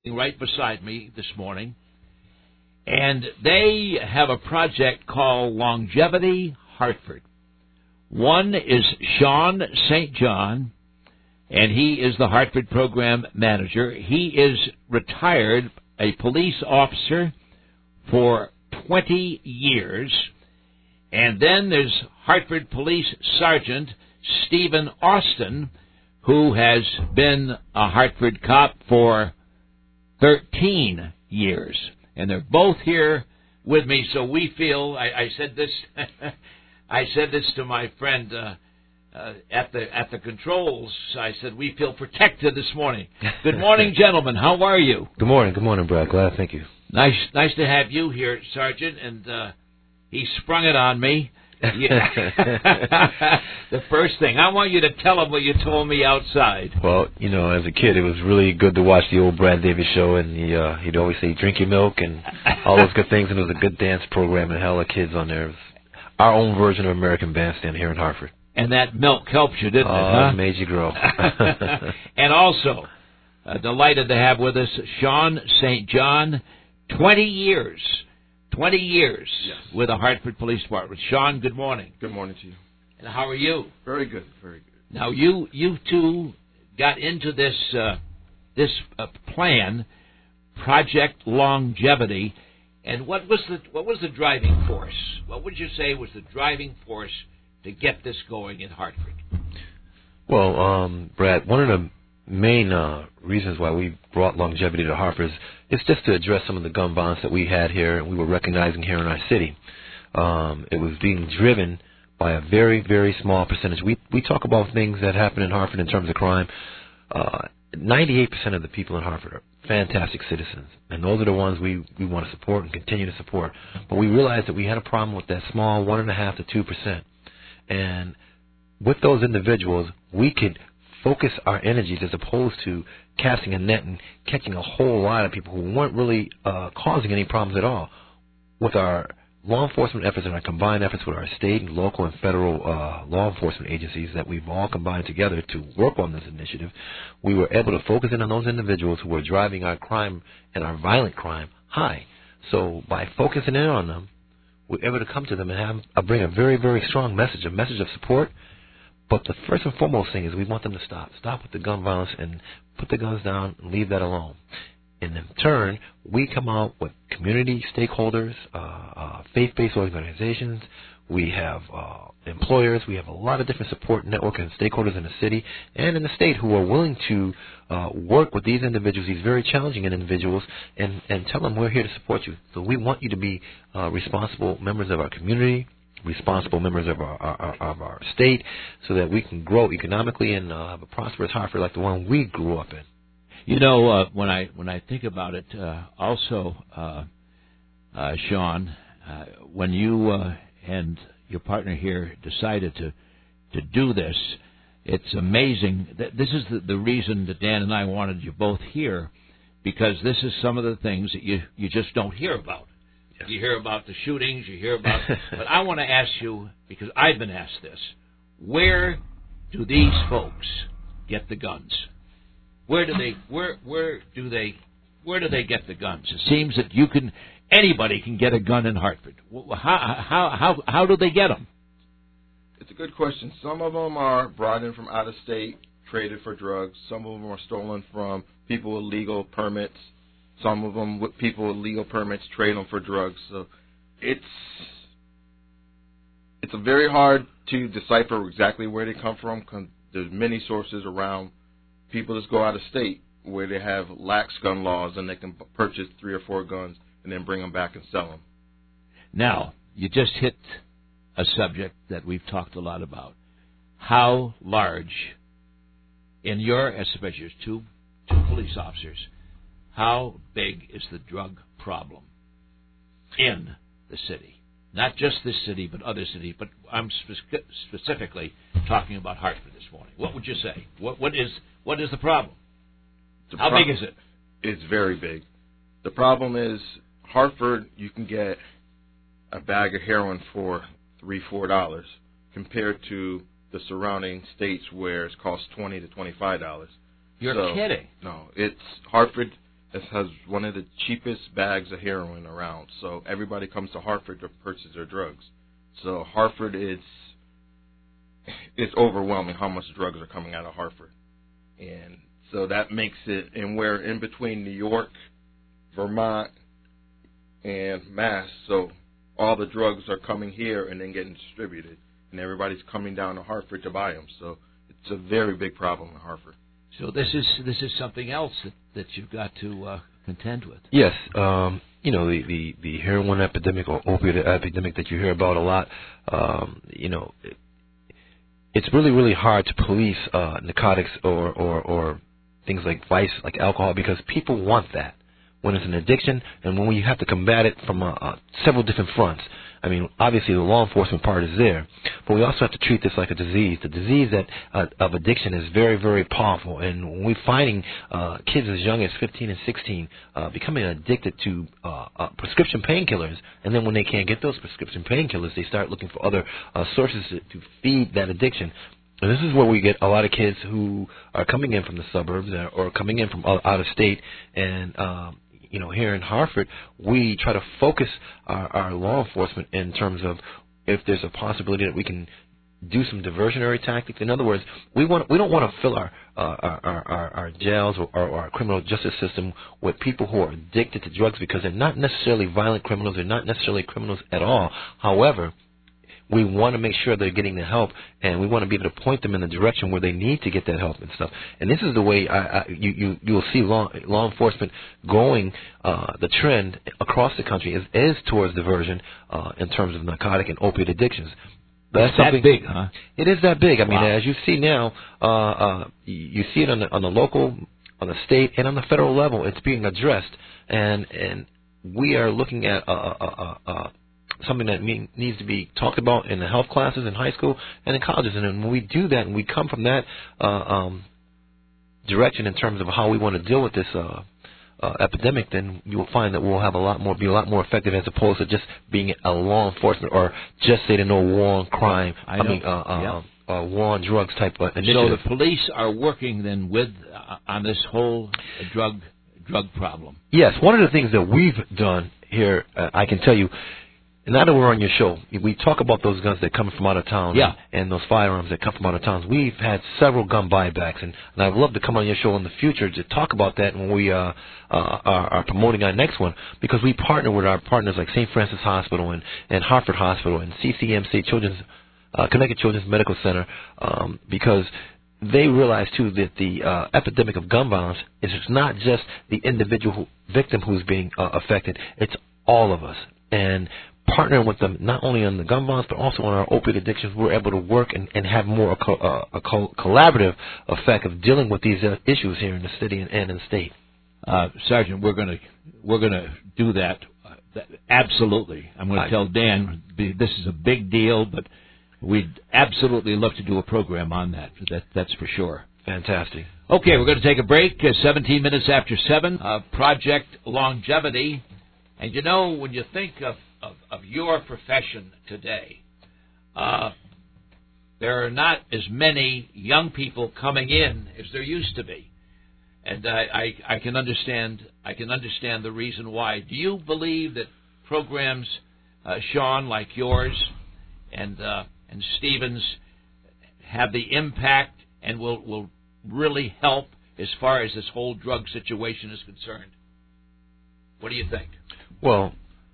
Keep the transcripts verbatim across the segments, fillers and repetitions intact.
right beside me this morning, and they have a project called Longevity Hartford. One is Sean Saint John, and he is the Hartford program manager. He is retired, a police officer for twenty years. And then there's Hartford Police Sergeant Stephen Austin, who has been a Hartford cop for thirteen years. And they're both here with me, so we feel, I, I said this I said this to my friend uh, uh, at the at the controls. I said, we feel protected this morning. Good morning, gentlemen. How are you? Good morning. Good morning, Brad. Glad. Thank you. Nice nice to have you here, Sergeant. And uh, he sprung it on me. Yeah. The first thing, I want you to tell him what you told me outside. Well, you know, as a kid, it was really good to watch the old Brad Davis show, and he, uh, he'd always say, drink your milk, and all those good things, and it was a good dance program, and hell of kids on there. It was our own version of American Bandstand here in Hartford. And that milk helped you, didn't uh, it, huh? It made you grow. And also, uh, delighted to have with us Sean Saint John, twenty years. twenty years yes. with the Hartford Police Department. Sean, good morning. Good morning to you. And how are you? Very good, very good. Now, you you two got into this uh, this uh, plan, Project Longevity, and what was the what was the driving force? What would you say was the driving force to get this going in Hartford? Well, um, Brad, one of the main uh, reasons why we brought longevity to Hartford is just to address some of the gun violence that we had here and we were recognizing here in our city. Um, it was being driven by a very, very small percentage. We we talk about things that happen in Hartford in terms of crime. Uh, ninety-eight percent of the people in Hartford are fantastic citizens, and those are the ones we, we want to support and continue to support. But we realized that we had a problem with that small one and a half to two percent. And with those individuals, we could focus our energies as opposed to casting a net and catching a whole lot of people who weren't really uh, causing any problems at all. With our law enforcement efforts and our combined efforts with our state and local and federal uh, law enforcement agencies that we've all combined together to work on this initiative, we were able to focus in on those individuals who were driving our crime and our violent crime high. So by focusing in on them, we're able to come to them and have uh, bring a very, very strong message, a message of support. But the first and foremost thing is we want them to stop. Stop with the gun violence and put the guns down and leave that alone. And in turn, we come out with community stakeholders, uh, uh, faith-based organizations. We have uh, employers. We have a lot of different support network and stakeholders in the city and in the state who are willing to uh, work with these individuals, these very challenging individuals, and, and tell them we're here to support you. So we want you to be uh, responsible members of our community, responsible members of our, our, of our state, so that we can grow economically and uh, have a prosperous Hartford like the one we grew up in. You know, uh, when I when I think about it, uh, also, uh, uh, Sean, uh, when you uh, and your partner here decided to to do this, it's amazing. That this is the, the reason that Dan and I wanted you both here, because this is some of the things that you, you just don't hear about. Yes. You hear about the shootings, you hear about, but I want to ask you, because I've been asked this, where do these folks get the guns? Where do they where where do they where do they get the guns? It seems that you can anybody can get a gun in Hartford. How how how how do they get them? It's a good question. Some of them are brought in from out of state, traded for drugs. Some of them are stolen from people with legal permits. Some of them with people with legal permits trade them for drugs. So it's it's a very hard to decipher exactly where they come from. Cause there's many sources around. People just go out of state where they have lax gun laws and they can purchase three or four guns and then bring them back and sell them. Now, you just hit a subject that we've talked a lot about. How large, in your, especially as two, two police officers, how big is the drug problem in the city? Not just this city, but other cities. But I'm spe- specifically talking about Hartford this morning. What would you say? What what is what is the problem? The How pro- big is it? It's very big. The problem is Hartford. You can get a bag of heroin for three, four dollars, compared to the surrounding states where it costs twenty to twenty-five dollars. You're so, kidding? No, it's Hartford. It has one of the cheapest bags of heroin around. So everybody comes to Hartford to purchase their drugs. So Hartford is it's overwhelming how much drugs are coming out of Hartford. And so that makes it, and we're in between New York, Vermont, and Mass. So all the drugs are coming here and then getting distributed. And everybody's coming down to Hartford to buy them. So it's a very big problem in Hartford. So this is this is something else that, that you've got to uh, contend with. Yes, um, you know, the, the, the heroin epidemic or opiate epidemic that you hear about a lot, um, you know, it, it's really, really hard to police uh, narcotics or, or, or things like vice, like alcohol, because people want that when it's an addiction and when you have to combat it from uh, uh, several different fronts. I mean, obviously the law enforcement part is there, but we also have to treat this like a disease. The disease that uh, of addiction is very, very powerful, and when we're finding uh, kids as young as fifteen and sixteen uh, becoming addicted to uh, uh, prescription painkillers, and then when they can't get those prescription painkillers, they start looking for other uh, sources to, to feed that addiction. And this is where we get a lot of kids who are coming in from the suburbs or, or coming in from out of state, and um, you know, here in Hartford, we try to focus our, our law enforcement in terms of if there's a possibility that we can do some diversionary tactics. In other words, we want we don't want to fill our uh, our, our, our jails or, or our criminal justice system with people who are addicted to drugs, because they're not necessarily violent criminals. They're not necessarily criminals at all. However, we want to make sure they're getting the help, and we want to be able to point them in the direction where they need to get that help and stuff. And this is the way I, I, you, you you'll see law law enforcement going. Uh, the trend across the country is is towards diversion uh, in terms of narcotic and opiate addictions. That's that big, huh? It is that big. I mean, wow. As you see now, uh, uh, you see it on the on the local, on the state, and on the federal level. It's being addressed, and and we are looking at a. a, a, a something that mean, needs to be talked about in the health classes in high school and in colleges. And when we do that and we come from that uh, um, direction in terms of how we want to deal with this uh, uh, epidemic, then you will find that we'll have a lot more, be a lot more effective as opposed to just being a law enforcement or just say to no war on crime. I, I mean, uh, uh, yeah. uh, war on drugs type of initiative. So the police are working then with uh, on this whole drug drug problem. Yes, one of the things that we've done here, uh, I can tell you. Now that we're on your show, we talk about those guns that come from out of town, yeah. and, and those firearms that come from out of towns. We've had several gun buybacks, and, and I'd love to come on your show in the future to talk about that when we uh, uh, are, are promoting our next one, because we partner with our partners like Saint Francis Hospital and, and Hartford Hospital and C C M C Children's uh, Connecticut Children's Medical Center, um, because they realize too that the uh, epidemic of gun violence is not just the individual who, victim who's being uh, affected; it's all of us. And partnering with them not only on the gun violence but also on our opiate addictions, we're able to work and, and have more a, co- uh, a co- collaborative effect of dealing with these uh, issues here in the city and, and in the state. Uh, Sergeant, we're going to we're going to do that. Uh, that absolutely. I'm going to tell Dan this is a big deal, but we'd absolutely love to do a program on that. That that's for sure. Fantastic. Okay, we're going to take a break. Uh, seventeen minutes after seven. Uh, Project Longevity, and you know when you think of Of, of your profession today, uh, there are not as many young people coming in as there used to be, and I, I, I can understand. I can understand the reason why. Do you believe that programs, uh, Sean, like yours, and uh, and Stevens, have the impact and will will really help as far as this whole drug situation is concerned? What do you think? Well,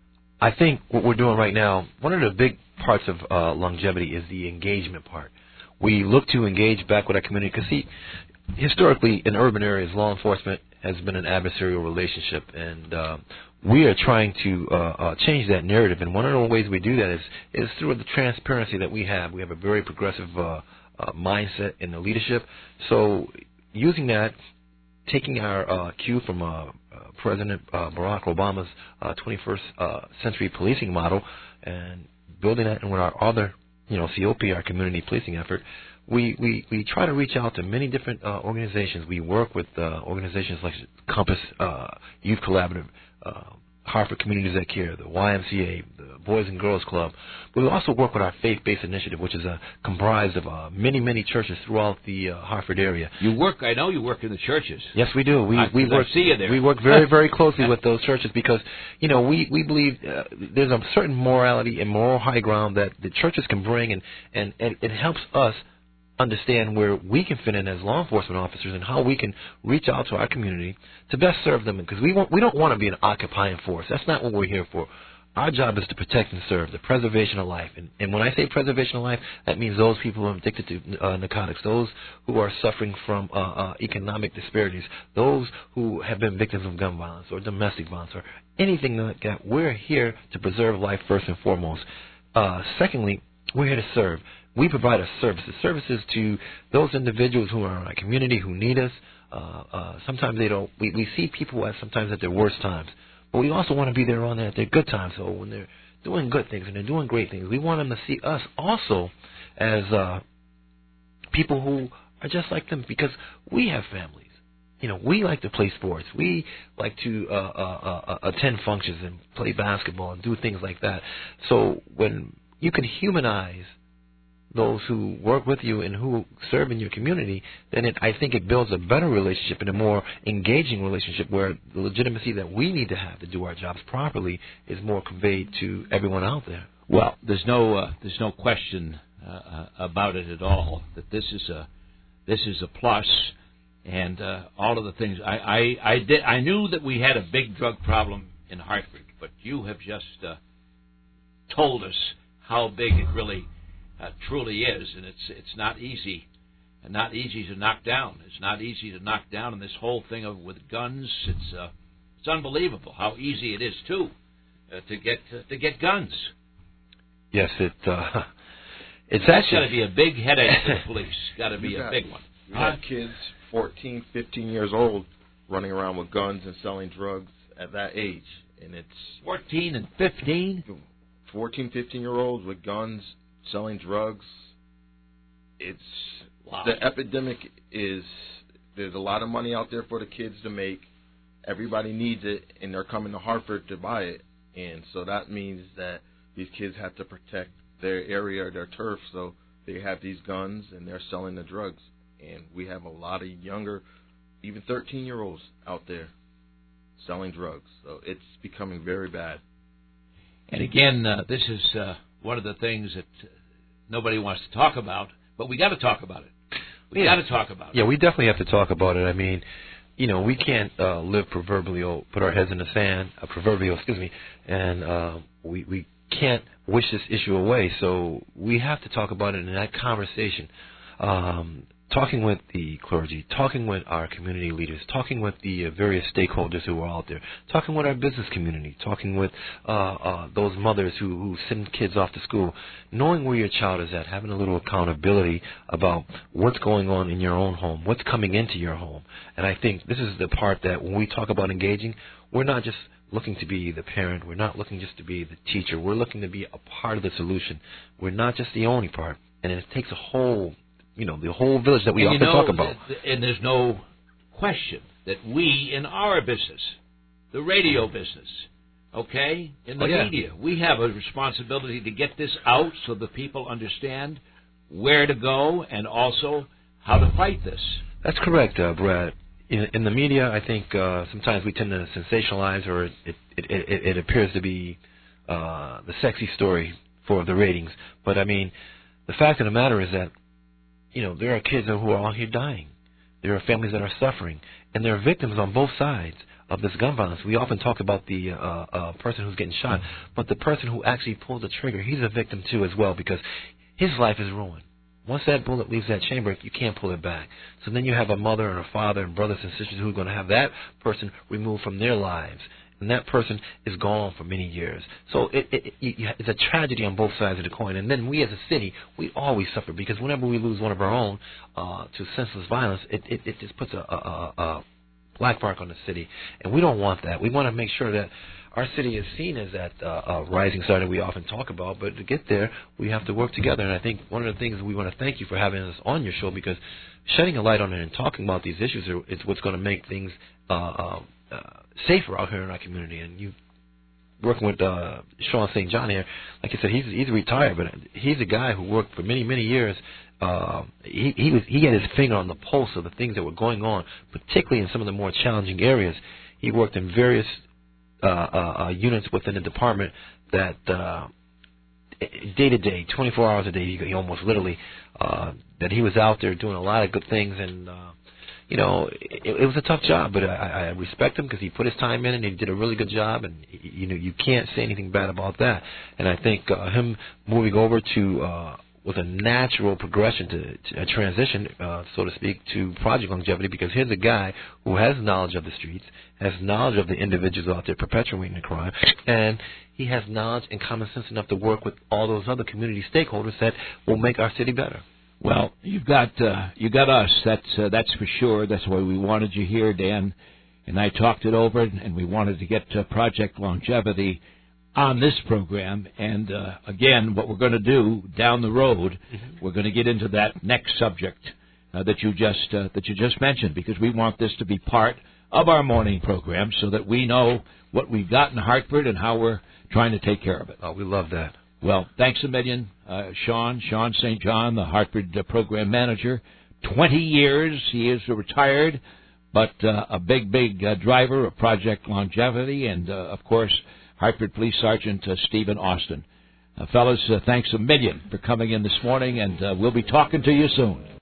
I think what we're doing right now, one of the big parts of uh, longevity is the engagement part. We look to engage back with our community because, see, historically in urban areas, law enforcement has been an adversarial relationship, and uh, we are trying to uh, uh, change that narrative. And one of the ways we do that is, is through the transparency that we have. We have a very progressive uh, uh, mindset in the leadership. So using that, taking our uh, cue from uh, uh, President uh, Barack Obama's uh, twenty-first uh, century policing model and building that in with our other, you know, C O P, our community policing effort, we, we, we try to reach out to many different uh, organizations. We work with uh, organizations like Compass uh, Youth Collaborative, uh, Hartford Communities That Care, the Y M C A, the Boys and Girls Club. But we also work with our faith-based initiative, which is uh, comprised of uh, many, many churches throughout the uh, Hartford area. You work, I know you work in the churches. Yes, we do. We I, we work. I see you there. We work very, very closely with those churches because, you know, we we believe uh, there's a certain morality and moral high ground that the churches can bring, and and, and it helps us understand where we can fit in as law enforcement officers and how we can reach out to our community to best serve them. Because we want, we don't want to be an occupying force. That's not what we're here for. Our job is to protect and serve, the preservation of life. And, and when I say preservation of life, that means those people who are addicted to uh, narcotics, those who are suffering from uh, uh, economic disparities, those who have been victims of gun violence or domestic violence or anything like that. We're here to preserve life first and foremost. Uh, secondly, we're here to serve. We provide our services, services to those individuals who are in our community who need us. Uh, uh, sometimes they don't. We, we see people at sometimes at their worst times, but we also want to be there on them at their good times. So when they're doing good things and they're doing great things, we want them to see us also as uh, people who are just like them because we have families. You know, we like to play sports. We like to uh, uh, uh, attend functions and play basketball and do things like that. So when you can humanize those who work with you and who serve in your community, then it, I think it builds a better relationship and a more engaging relationship where the legitimacy that we need to have to do our jobs properly is more conveyed to everyone out there. Well, there's no uh, there's no question uh, about it at all that this is a this is a plus, and uh, all of the things I I I, did, I knew that we had a big drug problem in Hartford, but you have just uh, told us how big it really Uh, truly is, and it's it's not easy, and not easy to knock down. It's not easy to knock down, and this whole thing of with guns, it's uh, it's unbelievable how easy it is too uh, to get uh, to get guns. Yes, it uh, it's That's actually got to be a big headache for the police. Got to be a big one. We have kids fourteen, fifteen years old running around with guns and selling drugs at that age, and it's fourteen and fifteen. fourteen, fifteen year olds with guns, selling drugs. It's wow. The epidemic is, there's a lot of money out there for the kids to make. Everybody needs it, and they're coming to Hartford to buy it. And so that means that these kids have to protect their area, their turf, so they have these guns and they're selling the drugs. And we have a lot of younger, even thirteen-year-olds out there selling drugs. So it's becoming very bad. And again, uh, this is uh, one of the things that nobody wants to talk about, but we got to talk about it. We yeah. got to talk about it. Yeah, we definitely have to talk about it. I mean, you know, we can't uh, live proverbial, put our heads in the sand, uh, proverbial, excuse me, and uh, we we can't wish this issue away. So we have to talk about it in that conversation. Um, talking with the clergy, talking with our community leaders, talking with the uh, various stakeholders who are out there, talking with our business community, talking with uh, uh, those mothers who, who send kids off to school, knowing where your child is at, having a little accountability about what's going on in your own home, what's coming into your home. And I think this is the part that when we talk about engaging, we're not just looking to be the parent, we're not looking just to be the teacher, we're looking to be a part of the solution. We're not just the only part, and it takes a whole You know, the whole village that we and often you know, talk about. And there's no question that we, in our business, the radio business, okay, in the oh, yeah. media, we have a responsibility to get this out so the people understand where to go and also how to fight this. That's correct, uh, Brad. In, in the media, I think uh, sometimes we tend to sensationalize, or it, it, it, it, it appears to be uh, the sexy story for the ratings. But, I mean, the fact of the matter is that you know, there are kids who are out here dying. There are families that are suffering. And there are victims on both sides of this gun violence. We often talk about the uh, uh, person who's getting shot, but the person who actually pulled the trigger, he's a victim too as well because his life is ruined. Once that bullet leaves that chamber, you can't pull it back. So then you have a mother and a father and brothers and sisters who are going to have that person removed from their lives. And that person is gone for many years. So it, it, it, it's a tragedy on both sides of the coin. And then we as a city, we always suffer because whenever we lose one of our own uh, to senseless violence, it, it, it just puts a, a, a black mark on the city. And we don't want that. We want to make sure that our city is seen as that uh, uh, rising star that we often talk about. But to get there, we have to work together. And I think one of the things we want to thank you for having us on your show because shedding a light on it and talking about these issues are, is what's going to make things uh, uh, uh, safer out here in our community. And you working with uh, Sean Saint John here. Like I said, he's he's retired, but he's a guy who worked for many many years. Uh, he he was he had his finger on the pulse of the things that were going on, particularly in some of the more challenging areas. He worked in various uh, uh, uh, units within the department that uh, day to day, twenty-four hours a day, he, he almost literally uh, that he was out there doing a lot of good things and. Uh, You know, it, it was a tough job, but I, I respect him because he put his time in and he did a really good job, and you know you can't say anything bad about that. And I think uh, him moving over to uh, with a natural progression to, to a transition, uh, so to speak, to Project Longevity, because here's a guy who has knowledge of the streets, has knowledge of the individuals out there perpetuating the crime, and he has knowledge and common sense enough to work with all those other community stakeholders that will make our city better. Well, you've got uh, you got us. That's uh, that's for sure. That's why we wanted you here, Dan. And I talked it over, and we wanted to get uh, Project Longevity on this program. And uh, again, what we're going to do down the road, mm-hmm. we're going to get into that next subject uh, that you just uh, that you just mentioned, because we want this to be part of our morning program, so that we know what we've got in Hartford and how we're trying to take care of it. Oh, we love that. Well, thanks a million, uh, Sean, Sean Saint John, the Hartford uh, program manager. Twenty years he is retired, but uh, a big, big uh, driver of Project Longevity, and, uh, of course, Hartford Police Sergeant uh, Stephen Austin. Uh, fellas, uh, thanks a million for coming in this morning, and uh, we'll be talking to you soon.